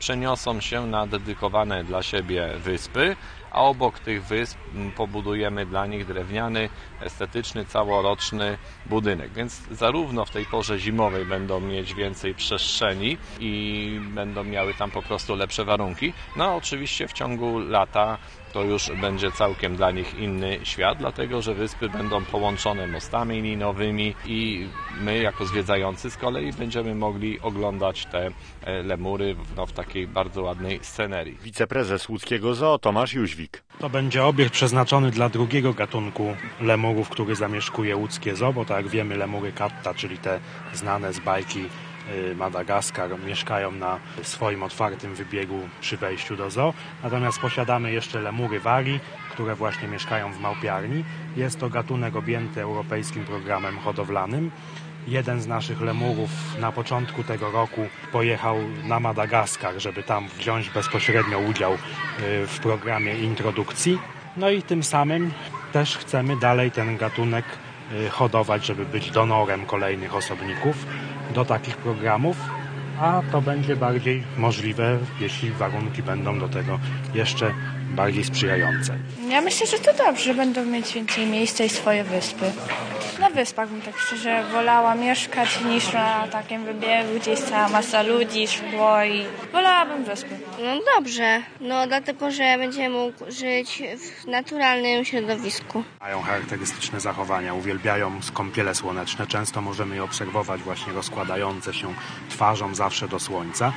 przeniosą się na dedykowane dla siebie wyspy, a obok tych wysp pobudujemy dla nich drewniany, estetyczny, całoroczny budynek. Więc zarówno w tej porze zimowej będą mieć więcej przestrzeni i będą miały tam po prostu lepsze warunki. No a oczywiście w ciągu lata to już będzie całkiem dla nich inny świat, dlatego że wyspy będą połączone mostami linowymi i my jako zwiedzający z kolei będziemy mogli oglądać te lemury w takiej bardzo ładnej scenerii. Wiceprezes łódzkiego zoo Tomasz Jóźwik. To będzie obiekt przeznaczony dla drugiego gatunku lemurów, który zamieszkuje łódzkie zoo, bo tak jak wiemy lemury katta, czyli te znane z bajki Madagaskar, mieszkają na swoim otwartym wybiegu przy wejściu do zoo. Natomiast posiadamy jeszcze lemury wari, które właśnie mieszkają w małpiarni. Jest to gatunek objęty europejskim programem hodowlanym. Jeden z naszych lemurów na początku tego roku pojechał na Madagaskar, żeby tam wziąć bezpośrednio udział w programie introdukcji. No i tym samym też chcemy dalej ten gatunek hodować, żeby być donorem kolejnych osobników do takich programów, a to będzie bardziej możliwe, jeśli warunki będą do tego jeszcze bardziej sprzyjające. Ja myślę, że to dobrze, że będą mieć więcej miejsca i swoje wyspy. Na wyspach bym tak szczerze wolała mieszkać niż na takim wybiegu, gdzie jest cała masa ludzi, szkło i wolałabym wyspy. No dobrze, dlatego, że będzie mógł żyć w naturalnym środowisku. Mają charakterystyczne zachowania, uwielbiają kąpiele słoneczne, często możemy je obserwować właśnie rozkładające się twarzą zawsze do słońca.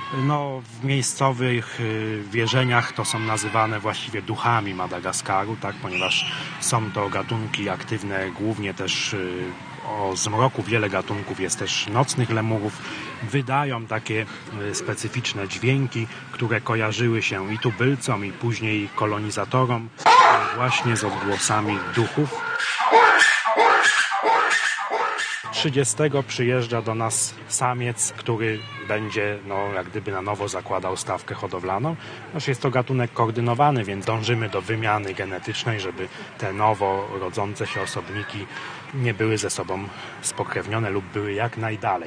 W miejscowych wierzeniach to są nazywane właściwie duchami Madagaskaru, tak, ponieważ są to gatunki aktywne, głównie też o zmroku. Wiele gatunków jest też nocnych lemurów. Wydają takie specyficzne dźwięki, które kojarzyły się i tubylcom, i później kolonizatorom właśnie z odgłosami duchów. 30 przyjeżdża do nas samiec, który będzie jak gdyby na nowo zakładał stawkę hodowlaną. Jest to gatunek koordynowany, więc dążymy do wymiany genetycznej, żeby te nowo rodzące się osobniki nie były ze sobą spokrewnione lub były jak najdalej.